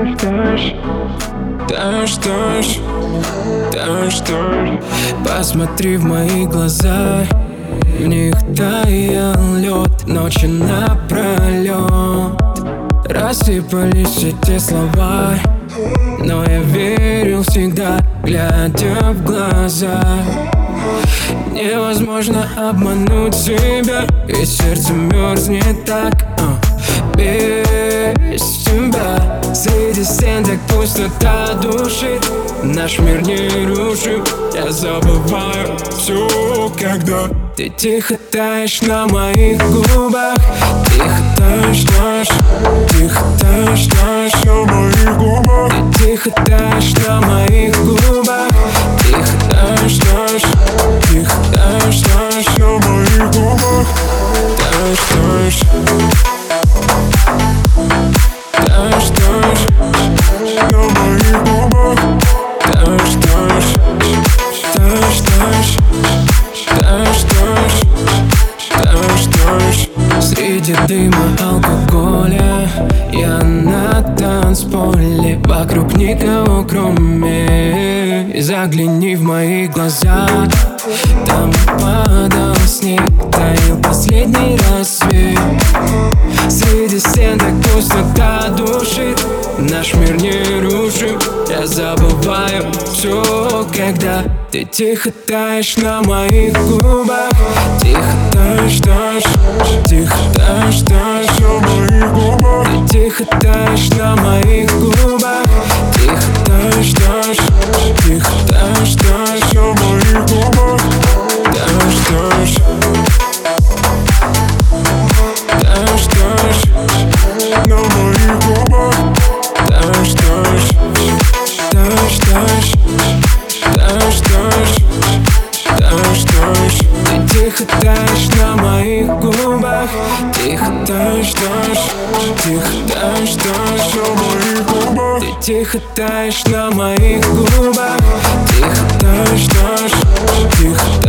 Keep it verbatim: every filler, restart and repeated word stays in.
таешь, таешь, таешь, таешь, таешь. Посмотри в мои глаза, в них таял лед ночи напролет. Рассыпались эти слова, но я верил всегда, глядя в глаза. Невозможно обмануть себя, ведь сердце мерзнет так, а, без тебя. Среди стен так пустота душит, наш мир не рушим. Я забываю все, когда ты тихо таешь на моих губах. Тихо таешь, таешь, тихо таешь, таешь на моих губах. Ты тихо таешь на моих губах. Тихо таешь, таешь, тихо таешь, таешь на моих губах. Таешь, таешь, таешь, таешь на моих губах. Таешь, таешь, таешь, таешь, таешь, таешь, таешь, таешь. Среди дыма алкоголя я на танцполе, вокруг никого кроме. И загляни в мои глаза, там падал снег, таял последний рассвет. Среди стен так пустота душит, наш мир не рушим. Я забываю все, когда ты тихо таешь на моих губах. Тихо таешь, таешь, тихо таешь, таешь на моих губах. Ты тихо таешь на моих губах. Тихо таешь, таешь, тихо таешь, таешь на моих губах. Таешь, таешь, таешь, таешь на моих губах. Таешь, таешь, таешь, таешь, таешь, таешь, таешь, таешь. Ты тихо таешь на моих губах. Тихо таешь, таешь, тихо таешь, таешь на моих губах. Ты тихо таешь на моих губах. Тихо таешь, таешь, тихо